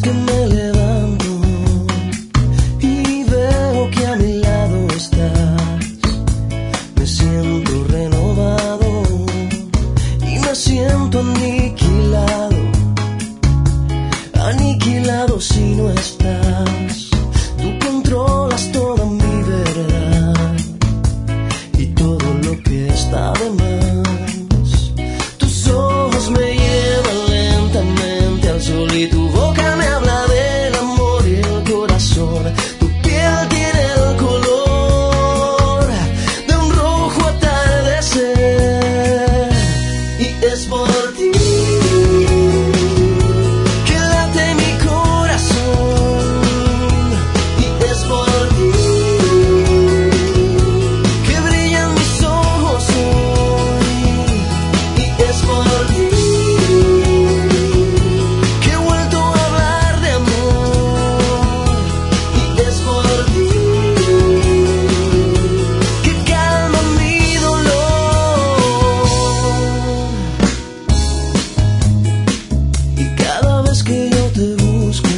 que me levanto y veo que a mi lado estás, me siento renovado y me siento aniquilado, aniquilado si no estás. Tú controlas toda mi verdad y todo lo que está de más. Tus ojos me llevan lentamente al sol y tu boca me habla del amor y el corazón. Tu piel tiene el color de un rojo atardecer y es por ti que late mi corazón y es por ti que brillan mis ojos hoy y es por ti que he vuelto a hablar de amor y es por ti que calma mi dolor. Y cada vez que yo te busco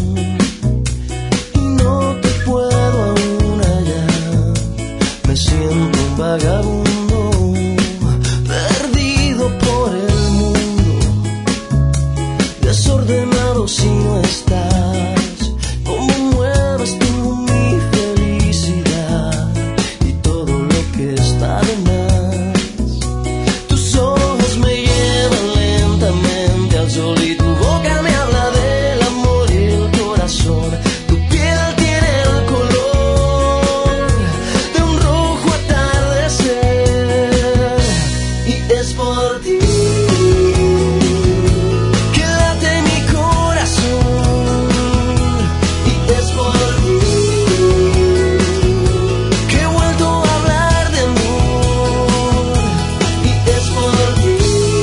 y no te puedo aún hallar, me siento un vagabundo perdido por el mundo, desordenado si no estás. Cómo mueves tú mi felicidad y todo lo que está de más. Tus ojos me llevan lentamente al sol y tu boca me habla del amor y el corazón. Tu piel tiene el color de un rojo atardecer y es por ti que late mi corazón y es por ti que he vuelto a hablar de amor y es por ti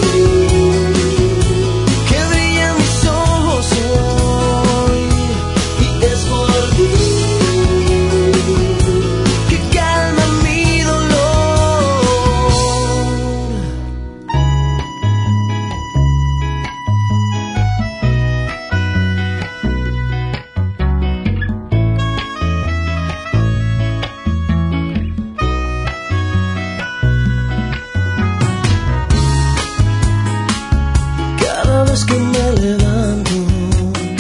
que brillan mis ojos hoy y es por ti que calma mi dolor. Cada vez que me levanto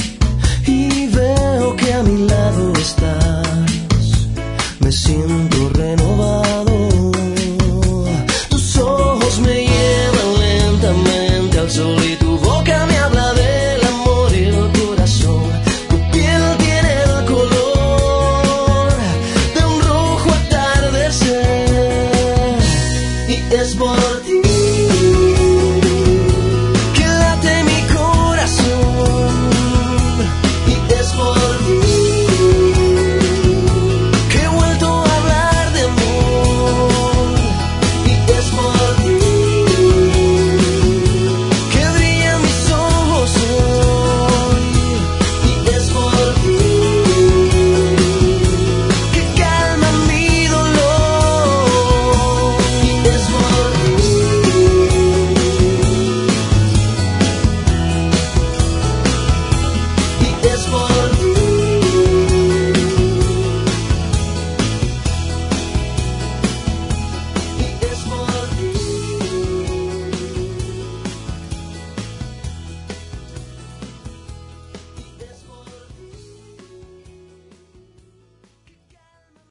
y veo que a mi lado estás, me siento